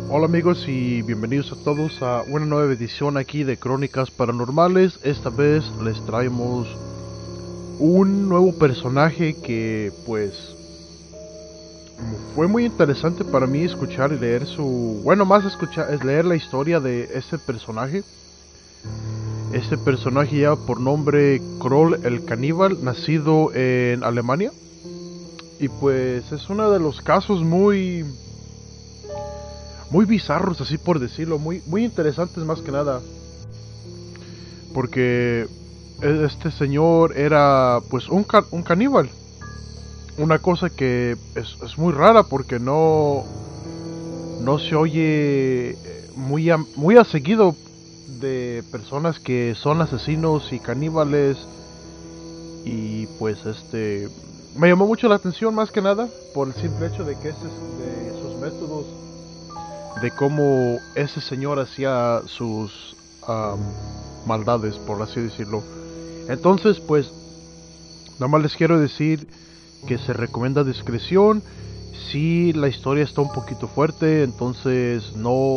Hola amigos y bienvenidos a todos a una nueva edición aquí de Crónicas Paranormales. Esta vez les traemos un nuevo personaje que pues fue muy interesante para mí escuchar y leer más escuchar es leer la historia de este personaje. Este personaje lleva por nombre Kroll el Caníbal, nacido en Alemania. Y pues es uno de los casos muy bizarros, así por decirlo, muy interesantes más que nada, porque este señor era pues un caníbal, una cosa que es muy rara porque no se oye muy a seguido de personas que son asesinos y caníbales. Y pues me llamó mucho la atención más que nada por el simple hecho de que de sus métodos, de cómo ese señor hacía sus maldades, por así decirlo. Entonces, pues, nada más les quiero decir que se recomienda discreción. Si la historia está un poquito fuerte, entonces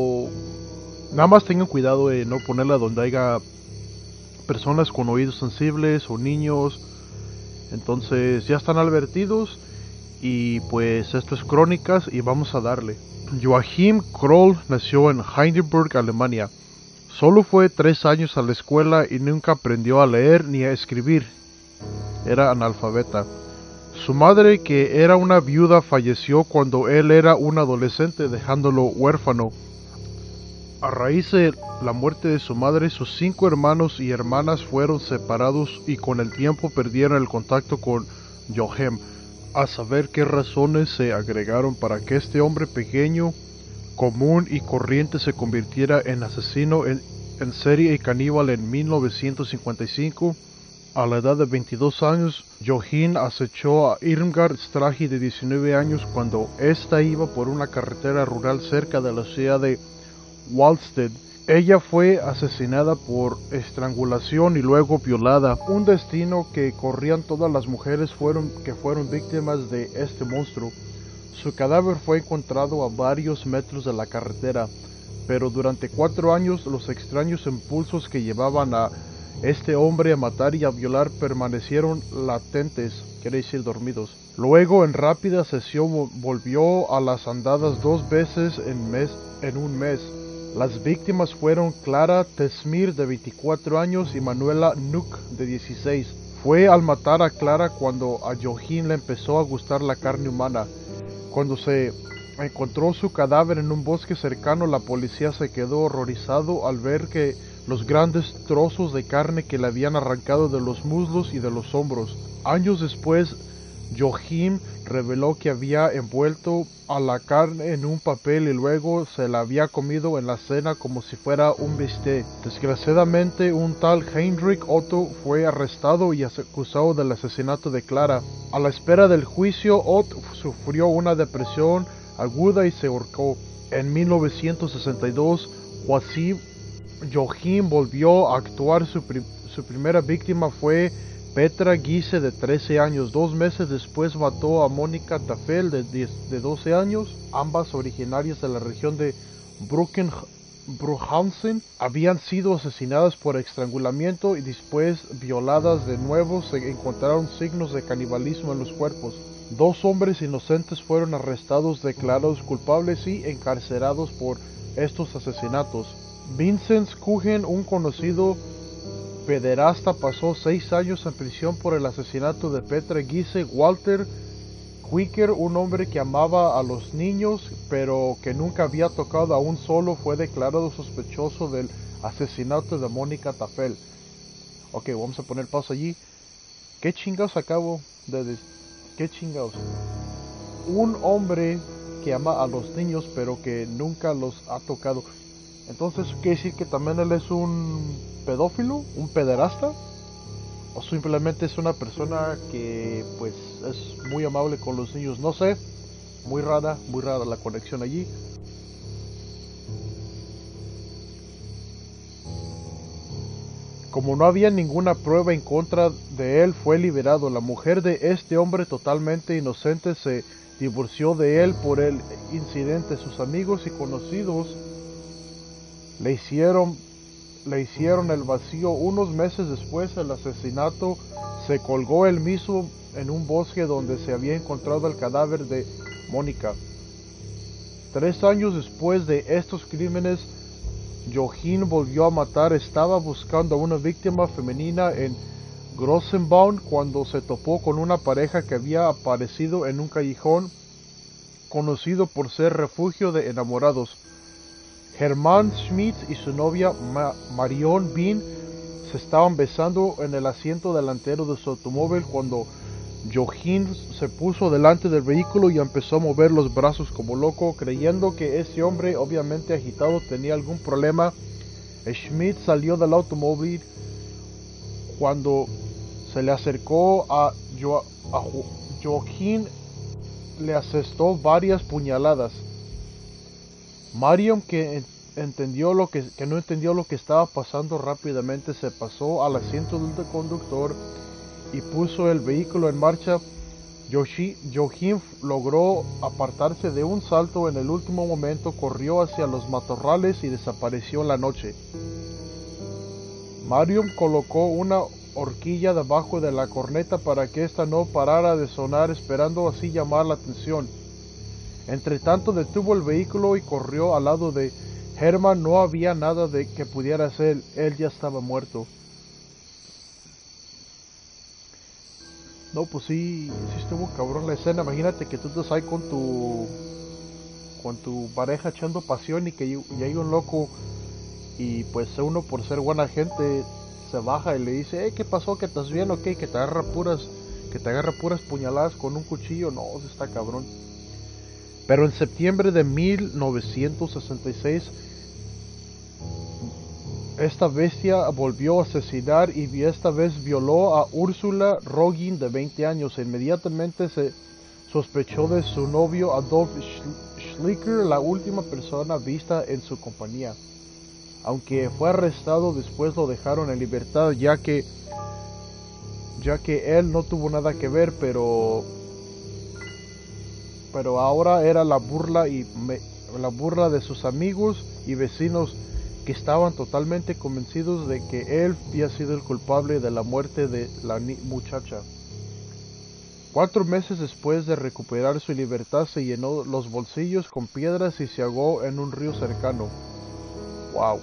nada más tengan cuidado de no ponerla donde haya personas con oídos sensibles o niños. Entonces ya están advertidos. Y pues esto es Crónicas y vamos a darle. Joachim Kroll nació en Heidelberg, Alemania. Solo fue 3 años a la escuela y nunca aprendió a leer ni a escribir. Era analfabeta. Su madre, que era una viuda, falleció cuando él era un adolescente, dejándolo huérfano. A raíz de la muerte de su madre, sus 5 hermanos y hermanas fueron separados y con el tiempo perdieron el contacto con Joachim. A saber qué razones se agregaron para que este hombre pequeño, común y corriente se convirtiera en asesino en serie y caníbal en 1955. A la edad de 22 años, Joachim acechó a Irmgard Strahi de 19 años cuando ésta iba por una carretera rural cerca de la ciudad de Waldstedt. Ella fue asesinada por estrangulación y luego violada, un destino que corrían todas las mujeres que fueron víctimas de este monstruo. Su cadáver fue encontrado a varios metros de la carretera, pero durante 4 años los extraños impulsos que llevaban a este hombre a matar y a violar permanecieron latentes, quiere decir dormidos. Luego, en rápida sesión, volvió a las andadas 2 veces en un mes. Las víctimas fueron Clara Tesmir, de 24 años, y Manuela Nuck, de 16. Fue al matar a Clara cuando a Joachim le empezó a gustar la carne humana. Cuando se encontró su cadáver en un bosque cercano, la policía se quedó horrorizado al ver que los grandes trozos de carne que le habían arrancado de los muslos y de los hombros. Años después, Joachim reveló que había envuelto a la carne en un papel y luego se la había comido en la cena como si fuera un bistec. Desgraciadamente, un tal Heinrich Otto fue arrestado y acusado del asesinato de Clara. A la espera del juicio, Otto sufrió una depresión aguda y se ahorcó. En 1962, Joachim volvió a actuar. Su primera víctima fue Petra Giese, de 13 años. 2 meses después mató a Mónica Tafel, de 12 años. Ambas originarias de la región de Bruchhausen. Habían sido asesinadas por estrangulamiento y después violadas de nuevo. Se encontraron signos de canibalismo en los cuerpos. 2 hombres inocentes fueron arrestados, declarados culpables y encarcelados por estos asesinatos. Vincent Kuchen, un conocido pederasta, pasó 6 años en prisión por el asesinato de Petra Giese. Walter Quicker, un hombre que amaba a los niños pero que nunca había tocado a un solo, fue declarado sospechoso del asesinato de Mónica Tafel. Ok, vamos a poner pausa allí. ¿Qué chingados acabo de decir? ¿Qué chingados? Un hombre que ama a los niños pero que nunca los ha tocado. Entonces, ¿quiere decir que también él es un pedófilo? ¿Un pederasta? ¿O simplemente es una persona que pues es muy amable con los niños? No sé. Muy rara la conexión allí. Como no había ninguna prueba en contra de él, fue liberado. La mujer de este hombre, totalmente inocente, se divorció de él por el incidente. Sus amigos y conocidos le hicieron el vacío. Unos meses después del asesinato, se colgó él mismo en un bosque donde se había encontrado el cadáver de Mónica. 3 años después de estos crímenes, Joachim volvió a matar. Estaba buscando a una víctima femenina en Grossenbaum cuando se topó con una pareja que había aparecido en un callejón conocido por ser refugio de enamorados. Hermann Schmidt y su novia Marion Bean se estaban besando en el asiento delantero de su automóvil cuando Joachim se puso delante del vehículo y empezó a mover los brazos como loco, creyendo que ese hombre, obviamente agitado, tenía algún problema. Schmidt salió del automóvil. Cuando se le acercó a Joachim, le asestó varias puñaladas. Marion, que no entendió lo que estaba pasando, rápidamente se pasó al asiento del conductor y puso el vehículo en marcha. Joachim logró apartarse de un salto en el último momento, corrió hacia los matorrales y desapareció en la noche. Marion colocó una horquilla debajo de la corneta para que ésta no parara de sonar, esperando así llamar la atención. Entre tanto, detuvo el vehículo y corrió al lado de Hermann. No había nada que pudiera hacer, él ya estaba muerto. No, pues sí estuvo cabrón la escena. Imagínate que tú estás ahí con tu pareja echando pasión y hay un loco y pues uno, por ser buena gente, se baja y le dice, ¿qué pasó? ¿Que estás bien o qué? Que te agarra puras puñaladas con un cuchillo. No, eso está cabrón. Pero en septiembre de 1966, esta bestia volvió a asesinar y esta vez violó a Ursula Rogin, de 20 años. Inmediatamente se sospechó de su novio Adolf Schlicker, la última persona vista en su compañía. Aunque fue arrestado, después lo dejaron en libertad ya que él no tuvo nada que ver, pero ahora era la burla de sus amigos y vecinos, que estaban totalmente convencidos de que él había sido el culpable de la muerte de la muchacha. 4 meses después de recuperar su libertad, se llenó los bolsillos con piedras y se ahogó en un río cercano. Wow.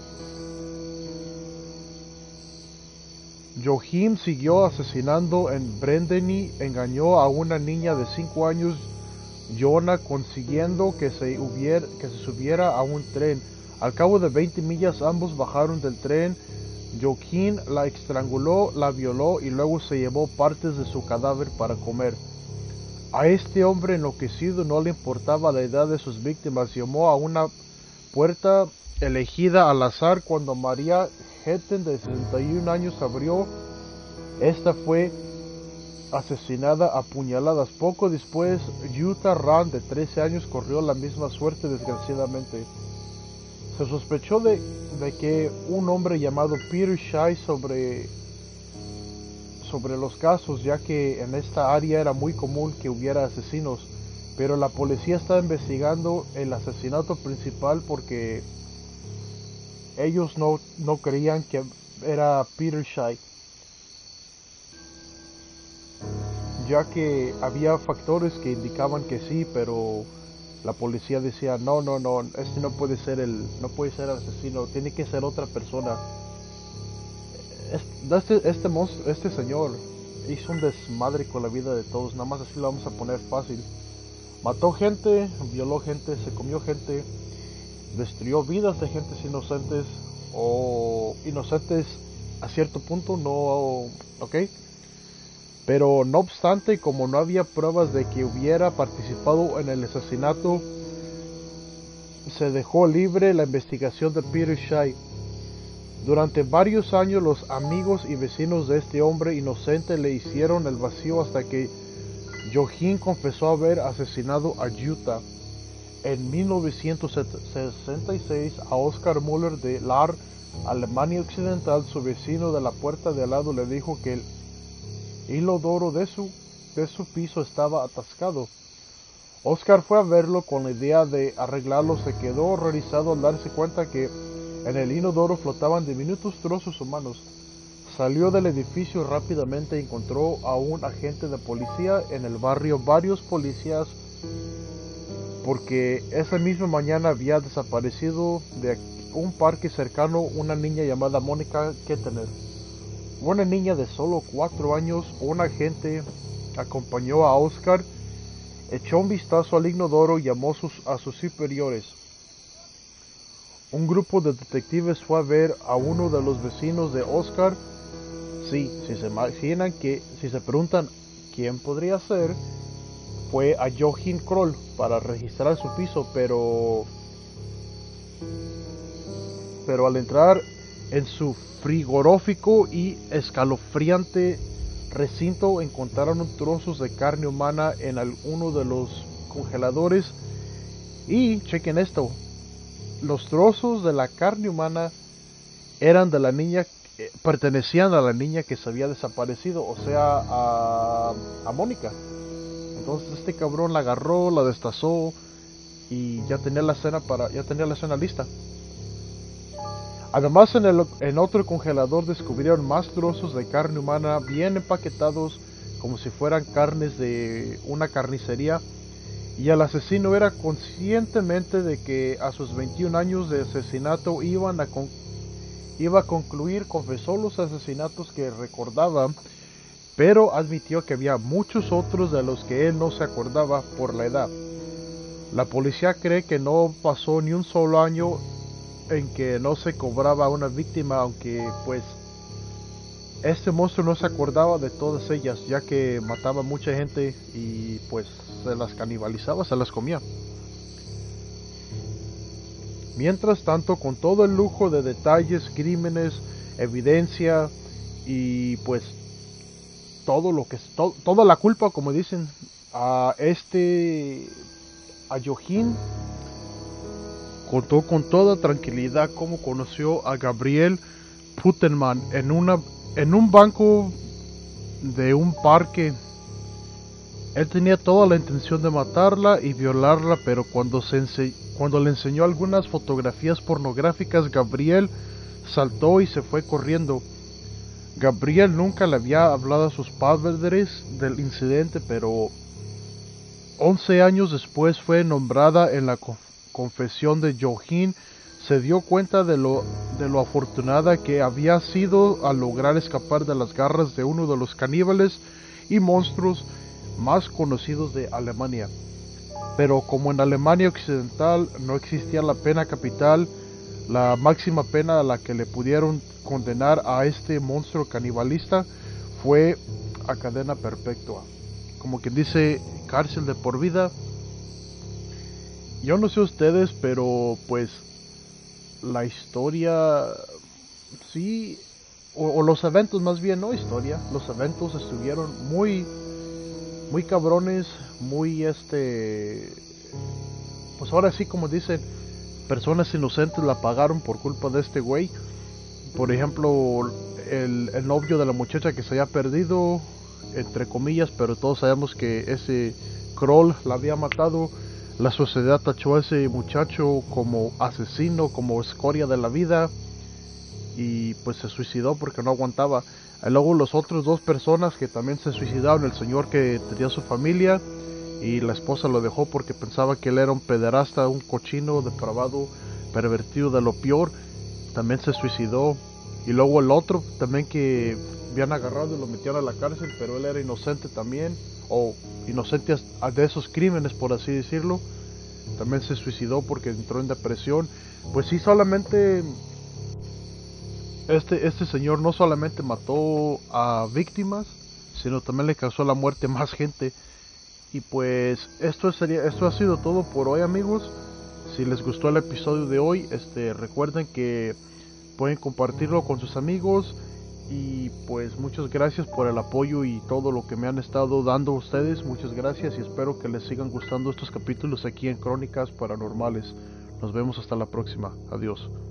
Joachim siguió asesinando en Brendeni. Engañó a una niña de 5 años, Jonah, consiguiendo que se subiera a un tren. Al cabo de 20 millas ambos bajaron del tren. Joachim la estranguló, la violó y luego se llevó partes de su cadáver para comer. A este hombre enloquecido no le importaba la edad de sus víctimas. Llamó a una puerta elegida al azar. Cuando María Hetten, de 61 años, abrió, esta fue asesinada a puñaladas. Poco después, Jutta Rand, de 13 años, corrió la misma suerte, desgraciadamente. Se sospechó de que un hombre llamado Peter Shy sobre los casos, ya que en esta área era muy común que hubiera asesinos, pero la policía está investigando el asesinato principal porque ellos no creían que era Peter Shy, ya que había factores que indicaban que sí, pero la policía decía no, este no puede ser el asesino, tiene que ser otra persona. Este señor hizo un desmadre con la vida de todos, nada más así lo vamos a poner fácil. Mató gente, violó gente, se comió gente, destruyó vidas de gentes inocentes, o inocentes a cierto punto, no, ¿ok? Pero no obstante, como no había pruebas de que hubiera participado en el asesinato, se dejó libre la investigación de Peter Shy. Durante varios años los amigos y vecinos de este hombre inocente le hicieron el vacío hasta que Joachim confesó haber asesinado a Jutta. en 1966 a Oscar Müller de Lahr, Alemania Occidental, su vecino de la puerta de al lado le dijo que el inodoro de su piso estaba atascado. Oscar fue a verlo con la idea de arreglarlo. Se quedó horrorizado al darse cuenta que en el inodoro flotaban diminutos trozos humanos. Salió del edificio rápidamente y encontró a un agente de policía en el barrio. Varios policías, porque esa misma mañana había desaparecido de un parque cercano una niña llamada Mónica Kettener. Una niña de solo 4 años. Un agente acompañó a Oscar, echó un vistazo al inodoro y llamó a sus superiores. Un grupo de detectives fue a ver a uno de los vecinos de Oscar. Sí, si se preguntan quién podría ser, fue a Joachim Kroll para registrar su piso, pero al entrar en su frigorífico y escalofriante recinto encontraron trozos de carne humana en uno de los congeladores. Y chequen esto, los trozos de la carne humana eran de la niña, pertenecían a la niña que se había desaparecido, o sea, a Mónica. Entonces este cabrón la agarró, la destazó y ya tenía la escena lista. Además, en otro congelador descubrieron más trozos de carne humana bien empaquetados como si fueran carnes de una carnicería, y el asesino era conscientemente de que a sus 21 años de asesinato iba a concluir. Confesó los asesinatos que recordaba, pero admitió que había muchos otros de los que él no se acordaba por la edad. La policía cree que no pasó ni un solo año en que no se cobraba a una víctima, aunque pues este monstruo no se acordaba de todas ellas, ya que mataba mucha gente y pues se las canibalizaba, se las comía. Mientras tanto, con todo el lujo de detalles, crímenes, evidencia y pues toda la culpa, como dicen, a Joachim contó con toda tranquilidad cómo conoció a Gabrielle Putterman en un banco de un parque. Él tenía toda la intención de matarla y violarla, pero cuando le enseñó algunas fotografías pornográficas, Gabrielle saltó y se fue corriendo. Gabrielle nunca le había hablado a sus padres del incidente, pero 11 años después fue nombrada en la confesión de Joachim. Se dio cuenta de lo afortunada que había sido al lograr escapar de las garras de uno de los caníbales y monstruos más conocidos de Alemania. Pero como en Alemania Occidental no existía la pena capital, la máxima pena a la que le pudieron condenar a este monstruo canibalista fue a cadena perpetua. Como quien dice, cárcel de por vida. Yo no sé ustedes, pero pues la historia, sí, o los eventos más bien, no historia, los eventos estuvieron muy cabrones, pues ahora sí, como dicen, personas inocentes la pagaron por culpa de este güey. Por ejemplo, el novio de la muchacha que se había perdido, entre comillas, pero todos sabemos que ese Kroll la había matado. La sociedad tachó a ese muchacho como asesino, como escoria de la vida, y pues se suicidó porque no aguantaba. Y luego los otros 2 personas que también se suicidaron, el señor que tenía su familia y la esposa lo dejó porque pensaba que él era un pederasta, un cochino, depravado, pervertido de lo peor, también se suicidó. Y luego el otro también que habían agarrado y lo metieron a la cárcel, pero él era inocente también, o inocente de esos crímenes, por así decirlo. También se suicidó porque entró en depresión. Pues sí, solamente este señor no solamente mató a víctimas, sino también le causó la muerte a más gente. Y pues esto ha sido todo por hoy, amigos. Si les gustó el episodio de hoy, recuerden que pueden compartirlo con sus amigos Y pues muchas gracias por el apoyo y todo lo que me han estado dando ustedes. Muchas gracias y espero que les sigan gustando estos capítulos aquí en Crónicas Paranormales. Nos vemos hasta la próxima. Adiós.